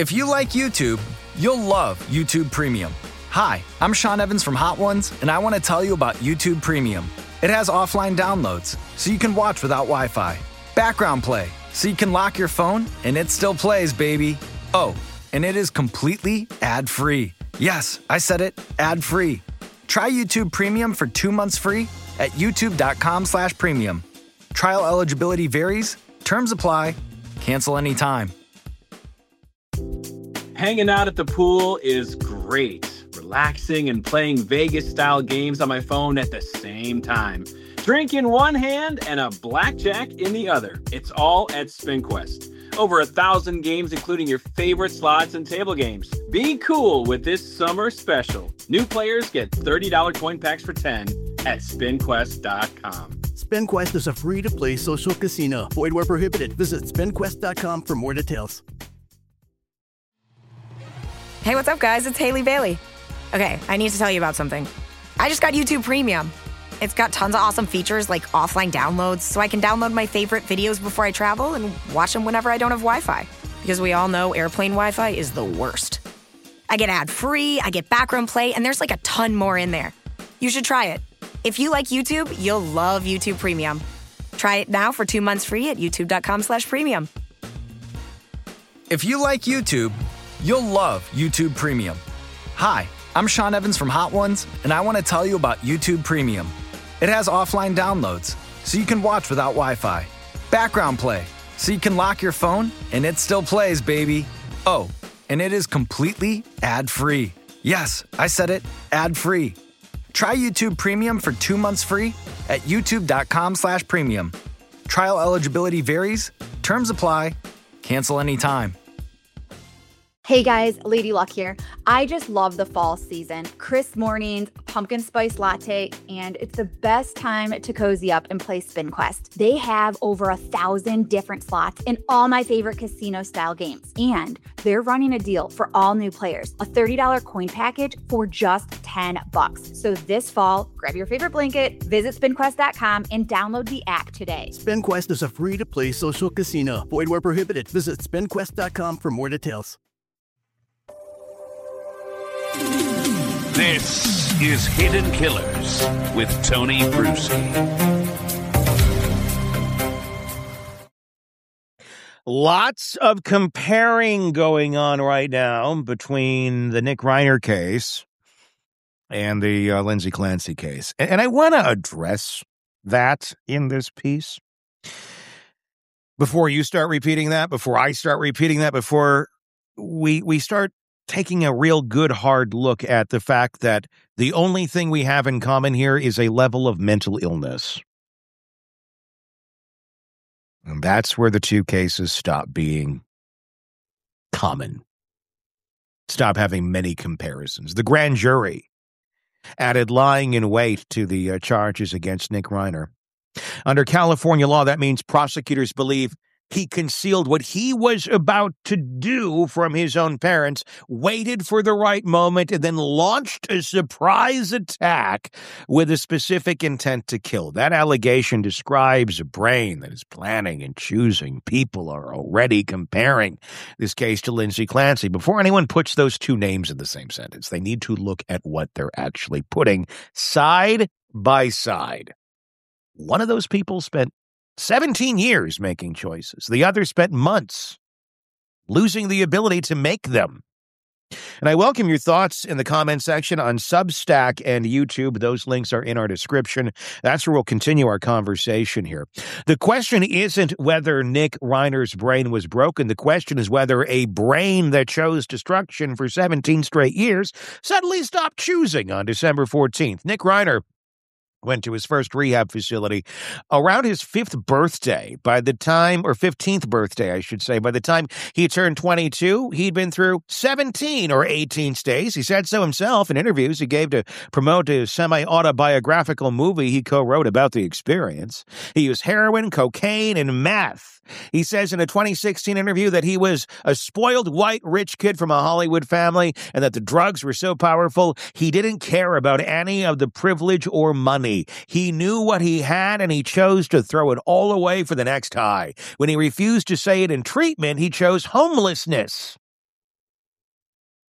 If you like YouTube, you'll love YouTube Premium. Hi, I'm Sean Evans from Hot Ones, and I want to tell you about YouTube Premium. It has offline downloads, so you can watch without Wi-Fi. Background play, so you can lock your phone, and it still plays, baby. Oh, and it is completely ad-free. Yes, I said it, ad-free. Try YouTube Premium for 2 months free at youtube.com/premium. Trial eligibility varies. Terms apply. Cancel anytime. Hanging out at the pool is great. Relaxing and playing Vegas-style games on my phone at the same time. Drink in one hand and a blackjack in the other. It's all at SpinQuest. Over 1,000 games, including your favorite slots and table games. Be cool with this summer special. New players get $30 coin packs for 10 at SpinQuest.com. SpinQuest is a free-to-play social casino. Void where prohibited. Visit SpinQuest.com for more details. Hey, what's up, guys? It's Haley Bailey. Okay, I need to tell you about something. I just got YouTube Premium. It's got tons of awesome features like offline downloads, so I can download my favorite videos before I travel and watch them whenever I don't have Wi-Fi. Because we all know airplane Wi-Fi is the worst. I get ad-free, I get background play, and there's like a ton more in there. You should try it. If you like YouTube, you'll love YouTube Premium. Try it now for 2 months free at youtube.com/premium. If you like YouTube, you'll love YouTube Premium. Hi, I'm Sean Evans from Hot Ones, and I want to tell you about YouTube Premium. It has offline downloads, so you can watch without Wi-Fi. Background play, so you can lock your phone, and it still plays, baby. Oh, and it is completely ad-free. Yes, I said it, ad-free. Try YouTube Premium for 2 months free at youtube.com/premium. Trial eligibility varies. Terms apply. Cancel anytime. Hey guys, Lady Luck here. I just love the fall season. Crisp mornings, pumpkin spice latte, and it's the best time to cozy up and play SpinQuest. They have over 1,000 different slots in all my favorite casino-style games. And they're running a deal for all new players, a $30 coin package for just $10. So this fall, grab your favorite blanket, visit SpinQuest.com, and download the app today. SpinQuest is a free-to-play social casino. Void where prohibited. Visit SpinQuest.com for more details. This is Hidden Killers with Tony Brucey. Lots of comparing going on right now between the Nick Reiner case and the Lindsay Clancy case. And I want to address that in this piece. Before you start repeating that, before I start repeating that, before we start taking a real good hard look at the fact that the only thing we have in common here is a level of mental illness. And that's where the two cases stop being common. Stop having many comparisons. The grand jury added lying in wait to the charges against Nick Reiner. Under California law, that means prosecutors believe he concealed what he was about to do from his own parents, waited for the right moment, and then launched a surprise attack with a specific intent to kill. That allegation describes a brain that is planning and choosing. People are already comparing this case to Lindsay Clancy. Before anyone puts those two names in the same sentence, they need to look at what they're actually putting side by side. One of those people spent 17 years making choices. The other spent months losing the ability to make them. And I welcome your thoughts in the comment section on Substack and YouTube. Those links are in our description. That's where we'll continue our conversation here. The question isn't whether Nick Reiner's brain was broken. The question is whether a brain that chose destruction for 17 straight years suddenly stopped choosing on December 14th. Nick Reiner went to his first rehab facility around his 15th birthday, by the time he turned 22, he'd been through 17 or 18 stays. He said so himself in interviews he gave to promote a semi-autobiographical movie he co-wrote about the experience. He used heroin, cocaine, and meth. He says in a 2016 interview that he was a spoiled white rich kid from a Hollywood family and that the drugs were so powerful he didn't care about any of the privilege or money. He knew what he had and he chose to throw it all away for the next high. When he refused to say it in treatment, he chose homelessness.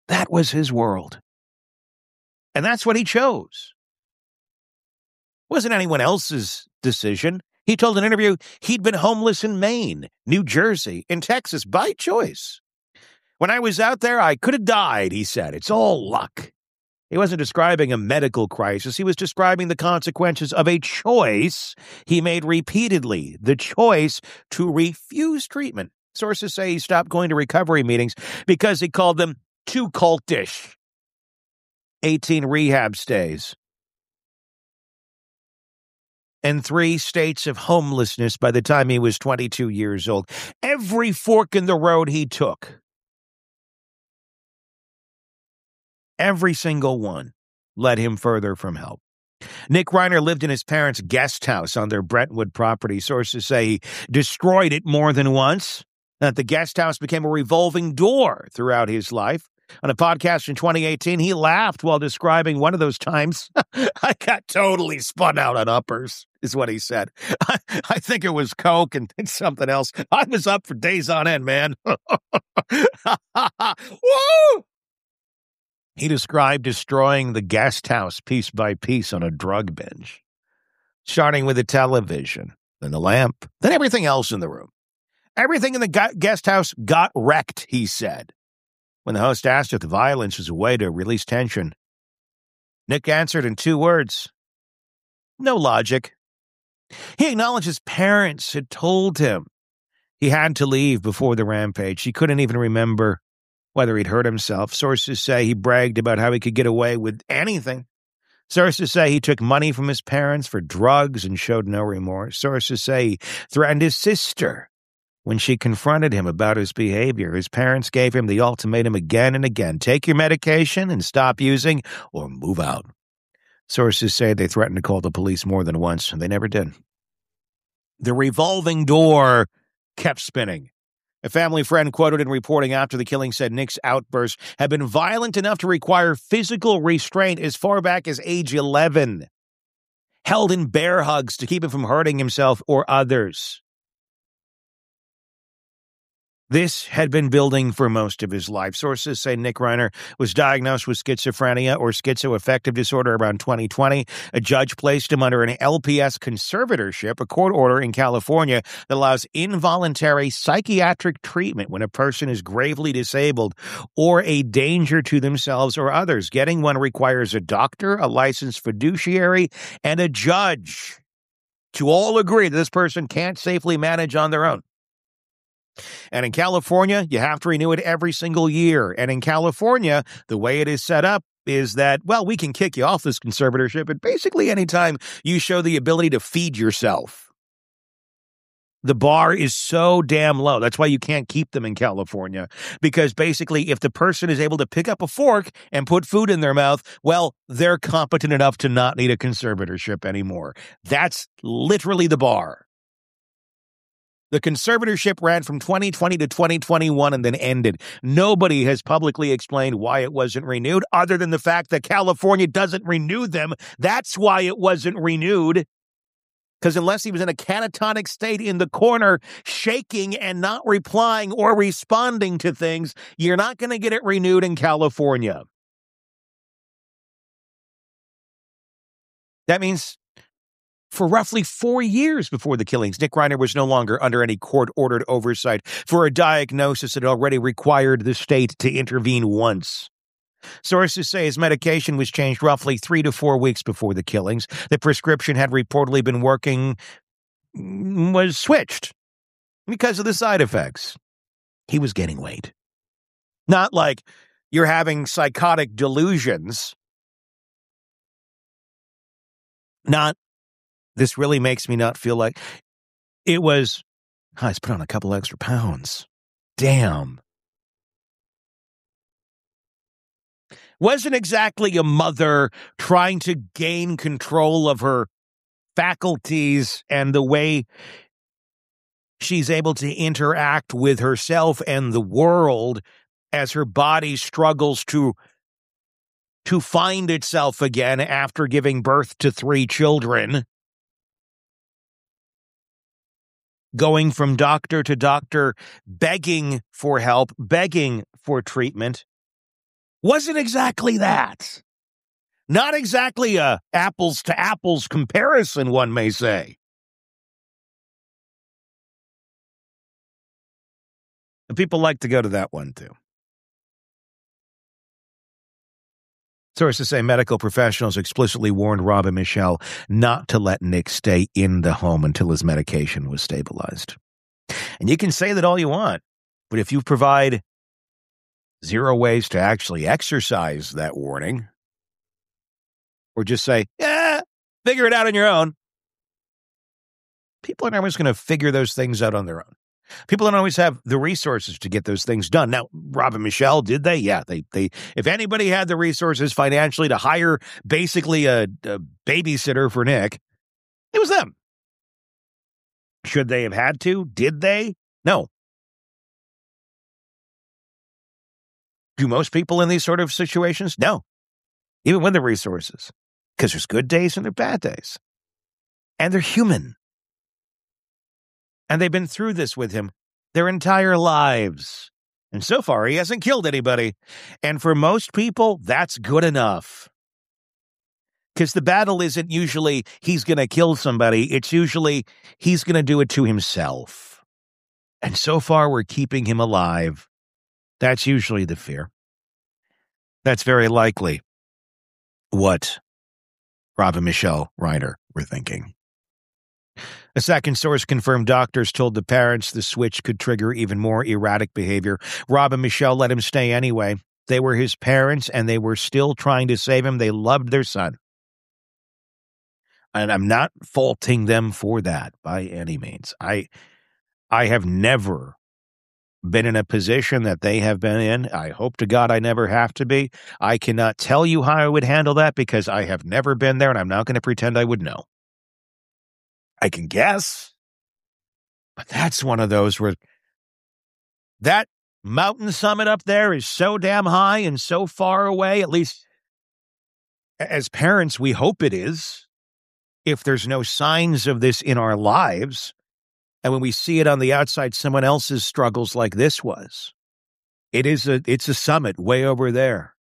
That was his world. And that's what he chose. It wasn't anyone else's decision. He told an interview he'd been homeless in Maine, New Jersey, and Texas by choice. When I was out there, I could have died, he said. It's all luck. He wasn't describing a medical crisis. He was describing the consequences of a choice he made repeatedly, the choice to refuse treatment. Sources say he stopped going to recovery meetings because he called them too cultish. 18 rehab stays. And 3 states of homelessness by the time he was 22 years old. Every fork in the road he took, every single one, led him further from help. Nick Reiner lived in his parents' guest house on their Brentwood property. Sources say he destroyed it more than once, that the guest house became a revolving door throughout his life. On a podcast in 2018, he laughed while describing one of those times. I got totally spun out on uppers, is what he said. I think it was coke and something else. I was up for days on end, man. Woo! He described destroying the guest house piece by piece on a drug binge, starting with the television, then the lamp, then everything else in the room. Everything in the guest house got wrecked, he said. When the host asked if the violence was a way to release tension, Nick answered in 2 words: no logic. He acknowledged his parents had told him he had to leave before the rampage. He couldn't even remember whether he'd hurt himself. Sources say he bragged about how he could get away with anything. Sources say he took money from his parents for drugs and showed no remorse. Sources say he threatened his sister when she confronted him about his behavior. His parents gave him the ultimatum again and again: take your medication and stop using, or move out. Sources say they threatened to call the police more than once, and they never did. The revolving door kept spinning. A family friend quoted in reporting after the killing said Nick's outbursts had been violent enough to require physical restraint as far back as age 11, held in bear hugs to keep him from hurting himself or others. This had been building for most of his life. Sources say Nick Reiner was diagnosed with schizophrenia or schizoaffective disorder around 2020. A judge placed him under an LPS conservatorship, a court order in California that allows involuntary psychiatric treatment when a person is gravely disabled or a danger to themselves or others. Getting one requires a doctor, a licensed fiduciary, and a judge to all agree that this person can't safely manage on their own. And in California, you have to renew it every single year. And in California, the way it is set up is that, well, we can kick you off this conservatorship at basically any time you show the ability to feed yourself. The bar is so damn low. That's why you can't keep them in California. Because basically, if the person is able to pick up a fork and put food in their mouth, well, they're competent enough to not need a conservatorship anymore. That's literally the bar. The conservatorship ran from 2020 to 2021 and then ended. Nobody has publicly explained why it wasn't renewed, other than the fact that California doesn't renew them. That's why it wasn't renewed. Because unless he was in a catatonic state in the corner, shaking and not replying or responding to things, you're not going to get it renewed in California. That means for roughly 4 years before the killings, Nick Reiner was no longer under any court-ordered oversight for a diagnosis that already required the state to intervene once. Sources say his medication was changed roughly 3 to 4 weeks before the killings. The prescription had reportedly been working, was switched because of the side effects. He was gaining weight. Not like you're having psychotic delusions. Not, this really makes me not feel like it was, I just put on a couple extra pounds. Damn. Wasn't exactly a mother trying to gain control of her faculties and the way she's able to interact with herself and the world as her body struggles to find itself again after giving birth to 3 children. Going from doctor to doctor, begging for help, begging for treatment. wasn't exactly that. Not exactly a apples to apples comparison, one may say. And people like to go to that one, too. Sources say medical professionals explicitly warned Rob and Michelle not to let Nick stay in the home until his medication was stabilized. And you can say that all you want, but if you provide 0 ways to actually exercise that warning, or just say, figure it out on your own, people aren't always going to figure those things out on their own. People don't always have the resources to get those things done. Now, Rob and Michelle, did they? Yeah, they. If anybody had the resources financially to hire basically a babysitter for Nick, it was them. Should they have had to? Did they? No. Do most people in these sort of situations? No. Even with the resources. Because there's good days and there's bad days. And they're human. And they've been through this with him their entire lives. And so far, he hasn't killed anybody. And for most people, that's good enough. Because the battle isn't usually he's going to kill somebody. It's usually he's going to do it to himself. And so far, we're keeping him alive. That's usually the fear. That's very likely what Rob and Michelle Reiner were thinking. A second source confirmed doctors told the parents the switch could trigger even more erratic behavior. Rob and Michelle let him stay anyway. They were his parents, and they were still trying to save him. They loved their son. And I'm not faulting them for that by any means. I have never been in a position that they have been in. I hope to God I never have to be. I cannot tell you how I would handle that because I have never been there, and I'm not going to pretend I would know. I can guess, but that's one of those where that mountain summit up there is so damn high and so far away, at least as parents, we hope it is, if there's no signs of this in our lives. And when we see it on the outside, someone else's struggles like this was, it's a summit way over there.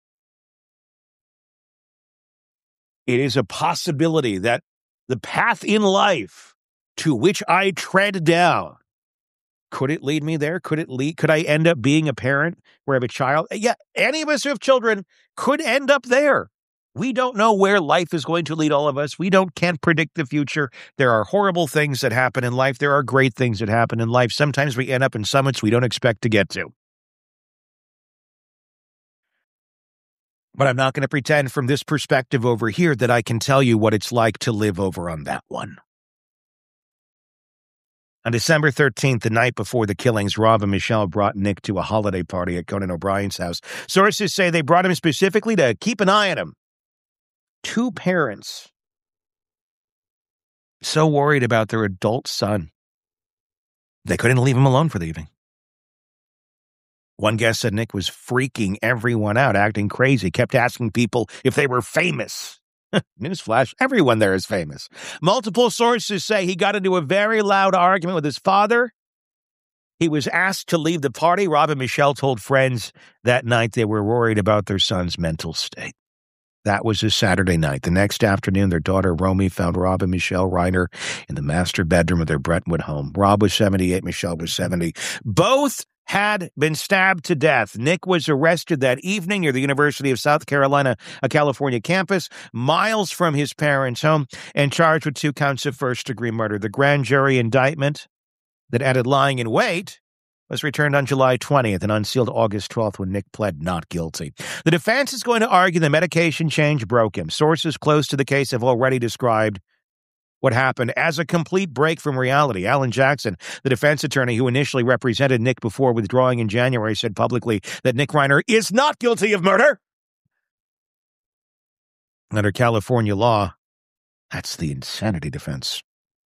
It is a possibility that the path in life to which I tread down, could it lead me there? Could I end up being a parent where I have a child? Yeah, any of us who have children could end up there. We don't know where life is going to lead all of us. We can't predict the future. There are horrible things that happen in life. There are great things that happen in life. Sometimes we end up in summits we don't expect to get to. But I'm not going to pretend from this perspective over here that I can tell you what it's like to live over on that one. On December 13th, the night before the killings, Rob and Michelle brought Nick to a holiday party at Conan O'Brien's house. Sources say they brought him specifically to keep an eye on him. 2 parents so worried about their adult son, they couldn't leave him alone for the evening. One guest said Nick was freaking everyone out, acting crazy, kept asking people if they were famous. Newsflash, everyone there is famous. Multiple sources say he got into a very loud argument with his father. He was asked to leave the party. Rob and Michelle told friends that night they were worried about their son's mental state. That was a Saturday night. The next afternoon, their daughter, Romy, found Rob and Michelle Reiner in the master bedroom of their Brentwood home. Rob was 78, Michelle was 70. Both had been stabbed to death. Nick was arrested that evening near the University of South Carolina, a California campus, miles from his parents' home, and charged with 2 counts of first-degree murder. The grand jury indictment that added lying in wait was returned on July 20th and unsealed August 12th when Nick pled not guilty. The defense is going to argue the medication change broke him. Sources close to the case have already described what happened as a complete break from reality. Alan Jackson, the defense attorney who initially represented Nick before withdrawing in January, said publicly that Nick Reiner is not guilty of murder. Under California law, that's the insanity defense.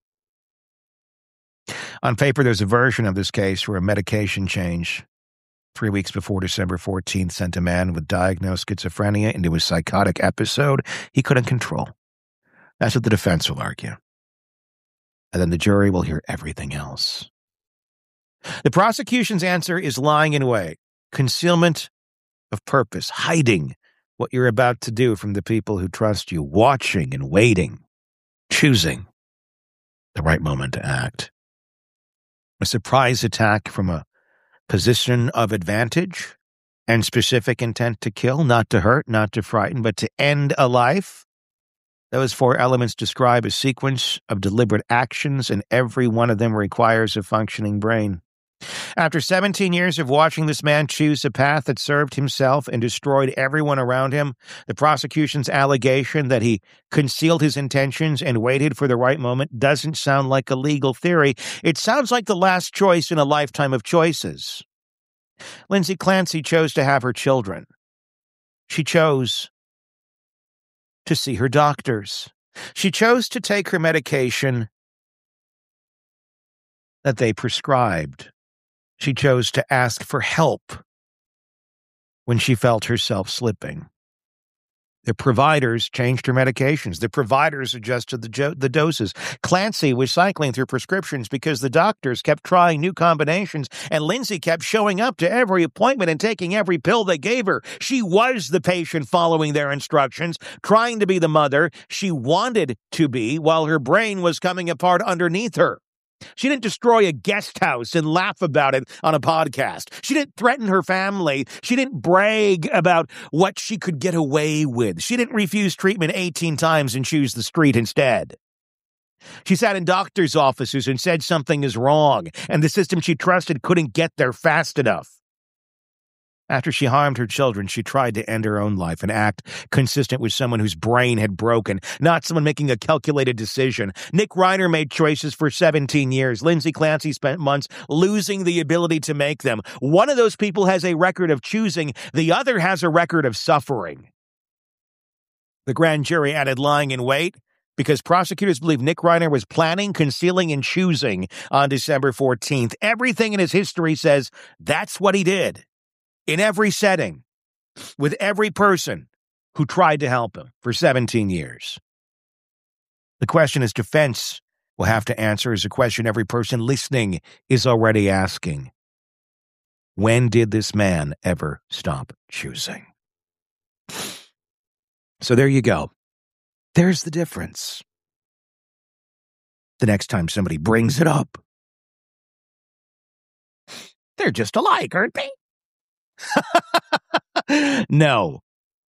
On paper, there's a version of this case where a medication change 3 weeks before December 14th sent a man with diagnosed schizophrenia into a psychotic episode he couldn't control. That's what the defense will argue. And then the jury will hear everything else. The prosecution's answer is lying in wait, concealment of purpose, hiding what you're about to do from the people who trust you, watching and waiting, choosing the right moment to act. A surprise attack from a position of advantage and specific intent to kill, not to hurt, not to frighten, but to end a life. Those four elements describe a sequence of deliberate actions, and every one of them requires a functioning brain. After 17 years of watching this man choose a path that served himself and destroyed everyone around him, the prosecution's allegation that he concealed his intentions and waited for the right moment doesn't sound like a legal theory. It sounds like the last choice in a lifetime of choices. Lindsay Clancy chose to have her children. She chose to see her doctors. She chose to take her medication that they prescribed. She chose to ask for help when she felt herself slipping. The providers changed her medications. The providers adjusted the doses. Clancy was cycling through prescriptions because the doctors kept trying new combinations, and Lindsay kept showing up to every appointment and taking every pill they gave her. She was the patient following their instructions, trying to be the mother she wanted to be while her brain was coming apart underneath her. She didn't destroy a guest house and laugh about it on a podcast. She didn't threaten her family. She didn't brag about what she could get away with. She didn't refuse treatment 18 times and choose the street instead. She sat in doctor's offices and said something is wrong, and the system she trusted couldn't get there fast enough. After she harmed her children, she tried to end her own life and act consistent with someone whose brain had broken, not someone making a calculated decision. Nick Reiner made choices for 17 years. Lindsay Clancy spent months losing the ability to make them. One of those people has a record of choosing. The other has a record of suffering. The grand jury added lying in wait because prosecutors believe Nick Reiner was planning, concealing, and choosing on December 14th. Everything in his history says that's what he did. In every setting, with every person who tried to help him for 17 years. The question his defense will have to answer is a question every person listening is already asking. When did this man ever stop choosing? So there you go. There's the difference. The next time somebody brings it up, they're just alike, aren't they? No.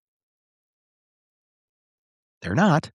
They're not.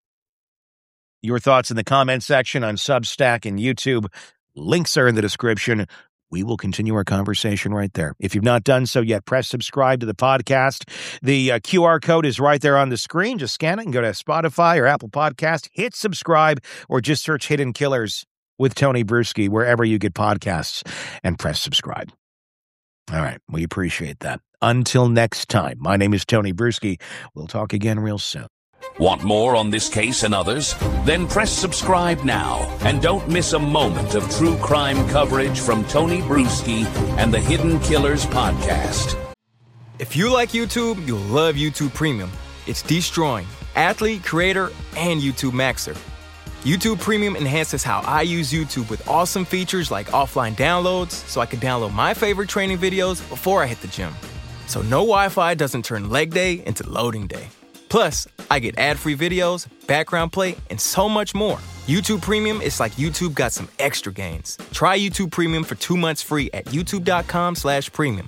Your thoughts in the comment section on Substack and YouTube. Links are in the description. We will continue our conversation right there. If you've not done so yet, press subscribe to the podcast. The QR code is right there on the screen. Just scan it and go to Spotify or Apple Podcast. Hit subscribe or just search Hidden Killers with Tony Bruschi wherever you get podcasts and press subscribe. All right. We appreciate that. Until next time, my name is Tony Bruschi. We'll talk again real soon. Want more on this case and others? Then press subscribe now and don't miss a moment of true crime coverage from Tony Bruschi and the Hidden Killers podcast. If you like YouTube, you'll love YouTube Premium. It's destroying athlete, creator, and YouTube Maxer. YouTube Premium enhances how I use YouTube with awesome features like offline downloads, so I can download my favorite training videos before I hit the gym. So no Wi-Fi doesn't turn leg day into loading day. Plus, I get ad-free videos, background play, and so much more. YouTube Premium is like YouTube got some extra gains. Try YouTube Premium for 2 months free at youtube.com/premium.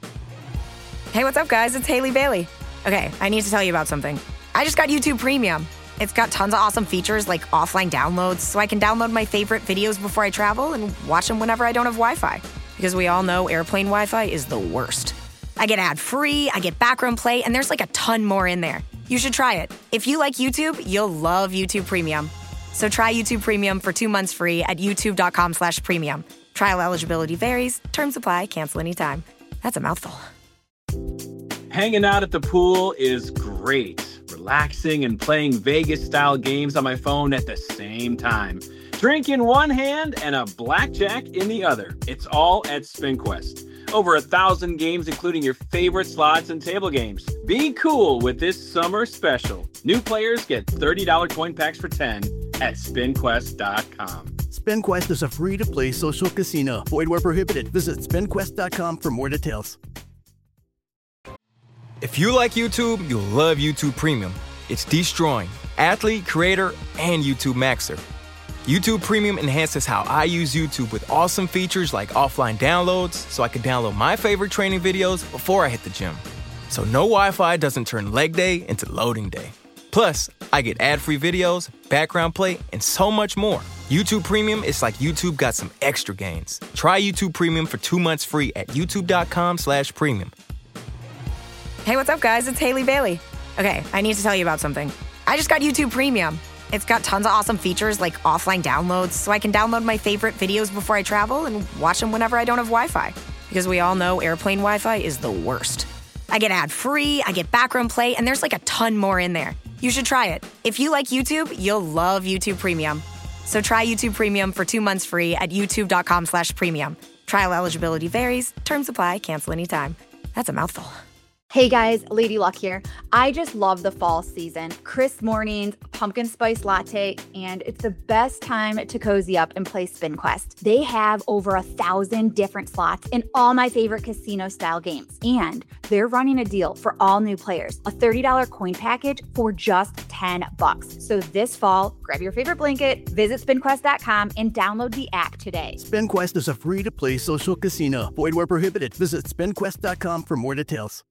Hey, what's up, guys? It's Haley Bailey. Okay, I need to tell you about something. I just got YouTube Premium. It's got tons of awesome features like offline downloads, so I can download my favorite videos before I travel and watch them whenever I don't have Wi-Fi. Because we all know airplane Wi-Fi is the worst. I get ad-free, I get background play, and there's like a ton more in there. You should try it. If you like YouTube, you'll love YouTube Premium. So try YouTube Premium for 2 months free at youtube.com/premium. Trial eligibility varies. Terms apply. Cancel anytime. That's a mouthful. Hanging out at the pool is great. Relaxing and playing Vegas-style games on my phone at the same time. Drink in one hand and a blackjack in the other. It's all at SpinQuest. Over 1,000 games, including your favorite slots and table games. Be cool with this summer special. New players get $30 coin packs for 10 at SpinQuest.com. SpinQuest is a free-to-play social casino. Void where prohibited. Visit SpinQuest.com for more details. If you like YouTube, you'll love YouTube Premium. It's destroying athlete, creator, and YouTube Maxer. YouTube Premium enhances how I use YouTube with awesome features like offline downloads, so I can download my favorite training videos before I hit the gym. So no Wi-Fi doesn't turn leg day into loading day. Plus, I get ad-free videos, background play, and so much more. YouTube Premium is like YouTube got some extra gains. Try YouTube Premium for 2 months free at youtube.com/premium. Hey, what's up, guys? It's Haley Bailey. Okay, I need to tell you about something. I just got YouTube Premium. It's got tons of awesome features like offline downloads, so I can download my favorite videos before I travel and watch them whenever I don't have Wi-Fi. Because we all know airplane Wi-Fi is the worst. I get ad-free, I get background play, and there's like a ton more in there. You should try it. If you like YouTube, you'll love YouTube Premium. So try YouTube Premium for 2 months free at youtube.com/premium. Trial eligibility varies. Terms apply. Cancel anytime. That's a mouthful. Hey guys, Lady Luck here. I just love the fall season. Crisp mornings, pumpkin spice latte, and it's the best time to cozy up and play Spin Quest. They have over 1,000 different slots in all my favorite casino style games. And they're running a deal for all new players, a $30 coin package for just $10. So this fall, grab your favorite blanket, visit spinquest.com and download the app today. SpinQuest is a free-to-play social casino. Void where prohibited. Visit spinquest.com for more details.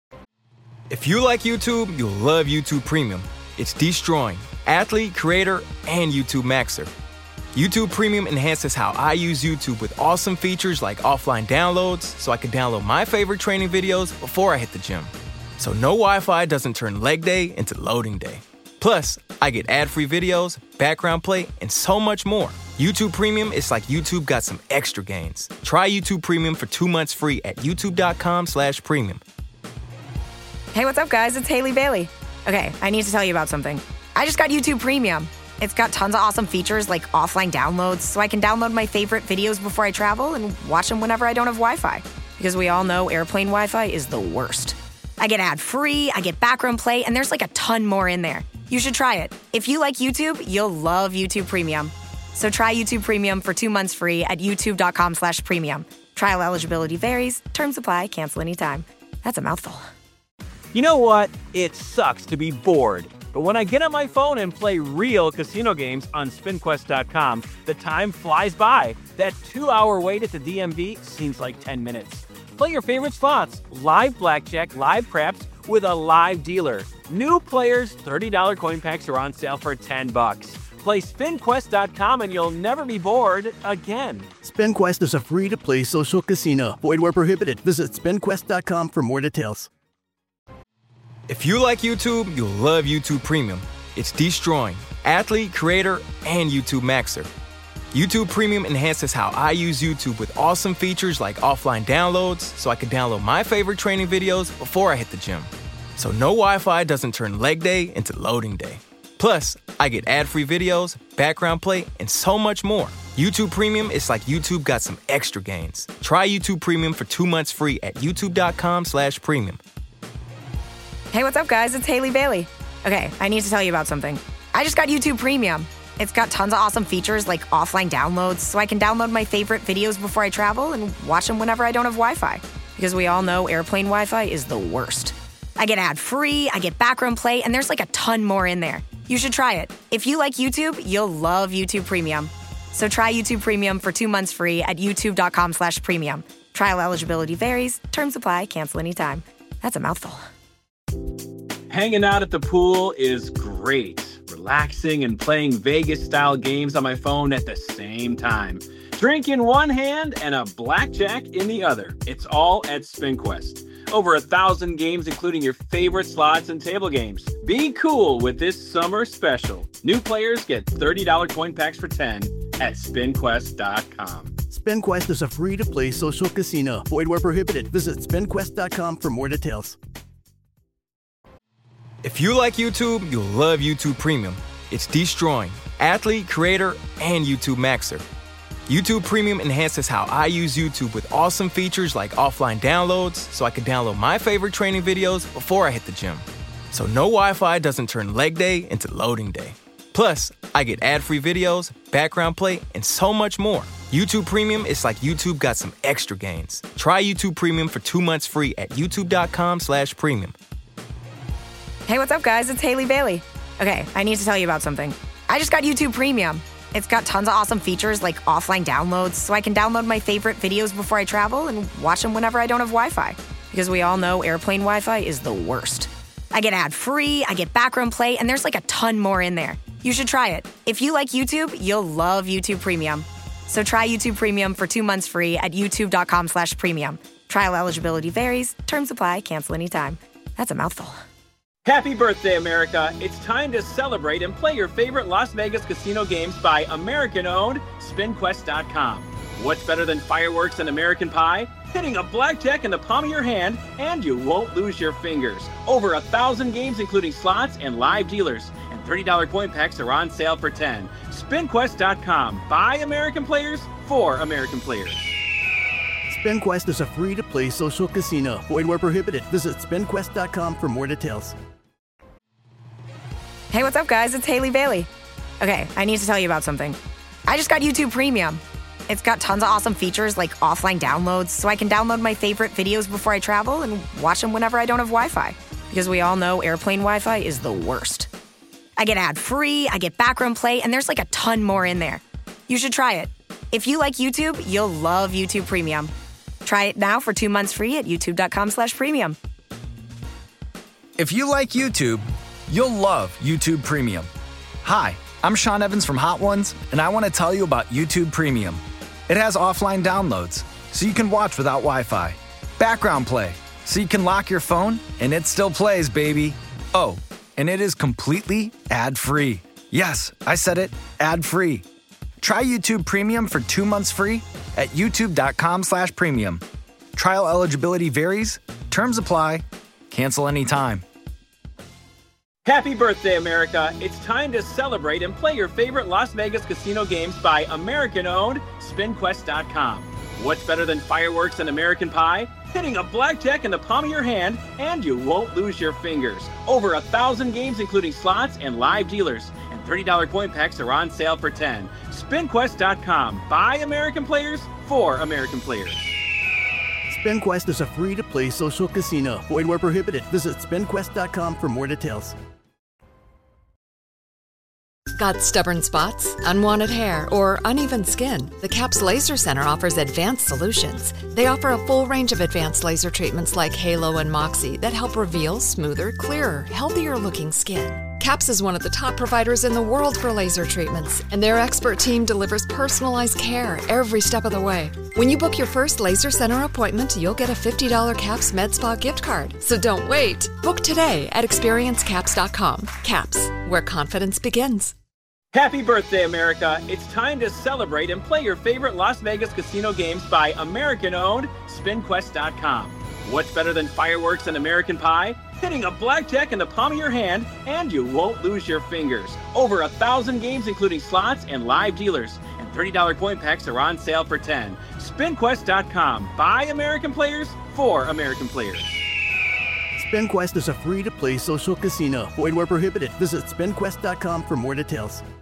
If you like YouTube, you'll love YouTube Premium. It's destroying athlete, creator, and YouTube Maxer. YouTube Premium enhances how I use YouTube with awesome features like offline downloads, so I can download my favorite training videos before I hit the gym. So no Wi-Fi doesn't turn leg day into loading day. Plus, I get ad-free videos, background play, and so much more. YouTube Premium is like YouTube got some extra gains. Try YouTube Premium for 2 months free at youtube.com/premium. Hey, what's up, guys? It's Haley Bailey. Okay, I need to tell you about something. I just got YouTube Premium. It's got tons of awesome features like offline downloads, so I can download my favorite videos before I travel and watch them whenever I don't have Wi-Fi. Because we all know airplane Wi-Fi is the worst. I get ad-free, I get background play, and there's like a ton more in there. You should try it. If you like YouTube, you'll love YouTube Premium. So try YouTube Premium for 2 months free at youtube.com/premium. Trial eligibility varies. Terms apply. Cancel anytime. That's a mouthful. You know what? It sucks to be bored. But when I get on my phone and play real casino games on SpinQuest.com, the time flies by. That 2-hour wait at the DMV seems like 10 minutes. Play your favorite slots, live blackjack, live craps, with a live dealer. New players, $30 coin packs are on sale for $10. Play SpinQuest.com and you'll never be bored again. SpinQuest is a free-to-play social casino. Void where prohibited. Visit spinquest.com for more details. If you like YouTube, you'll love YouTube Premium. It's destroying athlete, creator, and YouTube Maxer. YouTube Premium enhances how I use YouTube with awesome features like offline downloads, so I can download my favorite training videos before I hit the gym. So no Wi-Fi doesn't turn leg day into loading day. Plus, I get ad-free videos, background play, and so much more. YouTube Premium is like YouTube got some extra gains. Try YouTube Premium for 2 months free at youtube.com/premium. Hey, what's up, guys? It's Haley Bailey. Okay, I need to tell you about something. I just got YouTube Premium. It's got tons of awesome features like offline downloads, so I can download my favorite videos before I travel and watch them whenever I don't have Wi-Fi. Because we all know airplane Wi-Fi is the worst. I get ad-free, I get background play, and there's like a ton more in there. You should try it. If you like YouTube, you'll love YouTube Premium. So try YouTube Premium for 2 months free at youtube.com/premium. Trial eligibility varies. Terms apply. Cancel anytime. That's a mouthful. Hanging out at the pool is great. Relaxing and playing Vegas-style games on my phone at the same time. Drink in one hand and a blackjack in the other. It's all at SpinQuest. Over 1,000 games, including your favorite slots and table games. Be cool with this summer special. New players get $30 coin packs for $10 at SpinQuest.com. SpinQuest is a free-to-play social casino. Void where prohibited. Visit spinquest.com for more details. If you like YouTube, you'll love YouTube Premium. It's destroying athlete, creator, and YouTube Maxer. YouTube Premium enhances how I use YouTube with awesome features like offline downloads, so I can download my favorite training videos before I hit the gym. So no Wi-Fi doesn't turn leg day into loading day. Plus, I get ad-free videos, background play, and so much more. YouTube Premium is like YouTube got some extra gains. Try YouTube Premium for 2 months free at youtube.com/premium. Hey, what's up, guys? It's Haley Bailey. Okay, I need to tell you about something. I just got YouTube Premium. It's got tons of awesome features like offline downloads, so I can download my favorite videos before I travel and watch them whenever I don't have Wi-Fi. Because we all know airplane Wi-Fi is the worst. I get ad-free, I get background play, and there's like a ton more in there. You should try it. If you like YouTube, you'll love YouTube Premium. So try YouTube Premium for 2 months free at youtube.com/premium. Trial eligibility varies. Terms apply. Cancel anytime. That's a mouthful. Happy birthday, America. It's time to celebrate and play your favorite Las Vegas casino games by American-owned SpinQuest.com. What's better than fireworks and American pie? Hitting a blackjack in the palm of your hand, and you won't lose your fingers. Over 1,000 games, including slots and live dealers. And $30 coin packs are on sale for $10. SpinQuest.com. By American players, for American players. SpinQuest is a free-to-play social casino. Void where prohibited. Visit SpinQuest.com for more details. Hey, what's up, guys? It's Haley Bailey. Okay, I need to tell you about something. I just got YouTube Premium. It's got tons of awesome features like offline downloads, so I can download my favorite videos before I travel and watch them whenever I don't have Wi-Fi. Because we all know airplane Wi-Fi is the worst. I get ad-free, I get background play, and there's like a ton more in there. You should try it. If you like YouTube, you'll love YouTube Premium. Try it now for 2 months free at youtube.com/premium. If you like YouTube, you'll love YouTube Premium. Hi, I'm Sean Evans from Hot Ones, and I want to tell you about YouTube Premium. It has offline downloads, so you can watch without Wi-Fi. Background play, so you can lock your phone and it still plays, baby. Oh, and it is completely ad-free. Yes, I said it, ad-free. Try YouTube Premium for 2 months free at youtube.com/premium. Trial eligibility varies. Terms apply. Cancel anytime. Happy birthday, America. It's time to celebrate and play your favorite Las Vegas casino games by American-owned SpinQuest.com. What's better than fireworks and American pie? Hitting a blackjack in the palm of your hand, and you won't lose your fingers. Over 1,000 games, including slots and live dealers. And $30 coin packs are on sale for $10. SpinQuest.com. By American players, for American players. SpinQuest is a free-to-play social casino. Void where prohibited. Visit SpinQuest.com for more details. Got stubborn spots, unwanted hair, or uneven skin? The CAPS Laser Center offers advanced solutions. They offer a full range of advanced laser treatments like Halo and Moxie that help reveal smoother, clearer, healthier-looking skin. CAPS is one of the top providers in the world for laser treatments, and their expert team delivers personalized care every step of the way. When you book your first Laser Center appointment, you'll get a $50 CAPS MedSpa gift card. So don't wait. Book today at experiencecaps.com. CAPS, where confidence begins. Happy birthday, America. It's time to celebrate and play your favorite Las Vegas casino games by American-owned SpinQuest.com. What's better than fireworks and American pie? Hitting a blackjack in the palm of your hand, and you won't lose your fingers. Over 1,000 games, including slots and live dealers. And $30 coin packs are on sale for $10. SpinQuest.com. By American players, for American players. SpinQuest is a free-to-play social casino. Void where prohibited. Visit SpinQuest.com for more details.